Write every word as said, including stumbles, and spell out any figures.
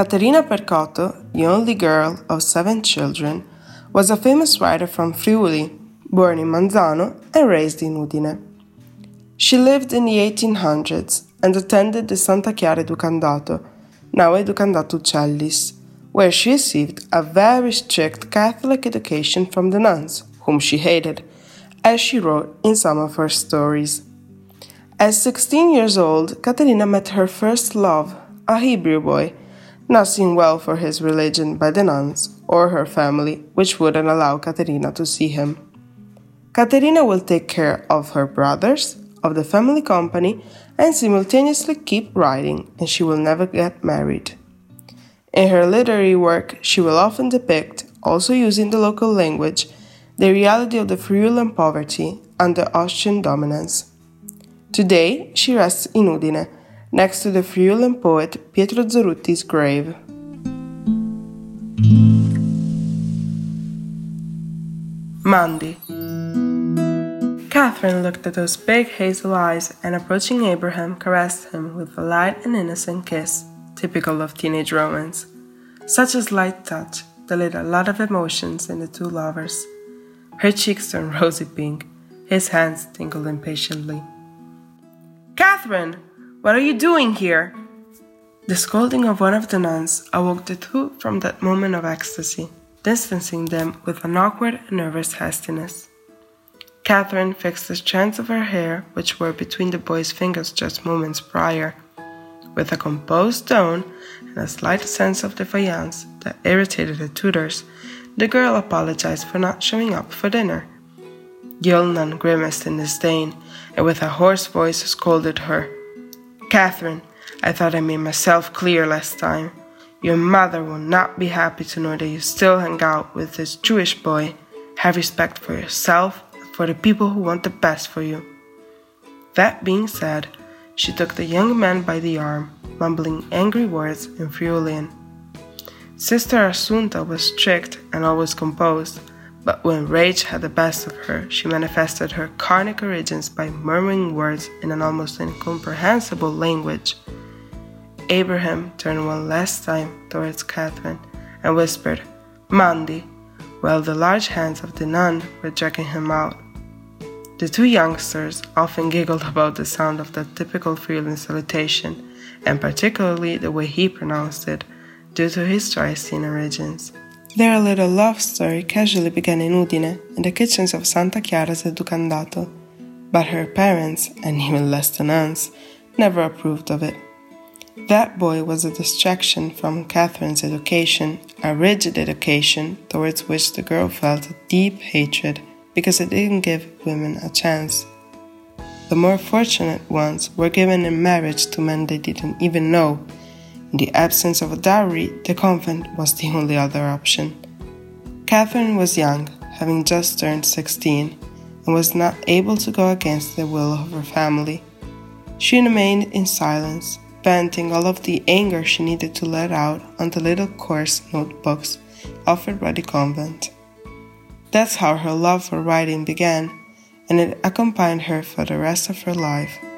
Caterina Percotto, the only girl of seven children, was a famous writer from Friuli, born in Manzano and raised in Udine. She lived in the eighteen hundreds and attended the Santa Chiara Educandato, now Educandato Uccellis, where she received a very strict Catholic education from the nuns, whom she hated, as she wrote in some of her stories. At sixteen years old, Caterina met her first love, a Hebrew boy, not seen well for his religion by the nuns or her family, which wouldn't allow Caterina to see him. Caterina will take care of her brothers, of the family company, and simultaneously keep writing, and she will never get married. In her literary work, she will often depict, also using the local language, the reality of the Friulan poverty under Austrian dominance. Today, she rests in Udine, next to the Friulan poet Pietro Zorutti's grave. Mandy. Catherine looked at those big hazel eyes and, approaching Abraham, caressed him with a light and innocent kiss, typical of teenage romance. Such a slight touch that lit a lot of emotions in the two lovers. Her cheeks turned rosy pink. His hands tingled impatiently. "Catherine! What are you doing here?" The scolding of one of the nuns awoke the two from that moment of ecstasy, distancing them with an awkward and nervous hastiness. Catherine fixed the strands of her hair, which were between the boy's fingers just moments prior. With a composed tone and a slight sense of defiance that irritated the tutors, the girl apologized for not showing up for dinner. The old nun grimaced in disdain, and with a hoarse voice scolded her. "Catherine, I thought I made myself clear last time. Your mother will not be happy to know that you still hang out with this Jewish boy. Have respect for yourself and for the people who want the best for you." That being said, she took the young man by the arm, mumbling angry words in Friulian. Sister Assunta was strict and always composed, but when rage had the best of her, she manifested her carnic origins by murmuring words in an almost incomprehensible language. Abraham turned one last time towards Catherine and whispered, "Mandy," while the large hands of the nun were dragging him out. The two youngsters often giggled about the sound of that typical Friulan salutation, and particularly the way he pronounced it, due to his Triestine origins. Their little love story casually began in Udine, in the kitchens of Santa Chiara's Educandato, but her parents, and even less the nuns, never approved of it. That boy was a distraction from Catherine's education, a rigid education towards which the girl felt a deep hatred because it didn't give women a chance. The more fortunate ones were given in marriage to men they didn't even know. In the absence of a dowry, the convent was the only other option. Catherine was young, having just turned sixteen, and was not able to go against the will of her family. She remained in silence, venting all of the anger she needed to let out on the little coarse notebooks offered by the convent. That's how her love for writing began, and it accompanied her for the rest of her life.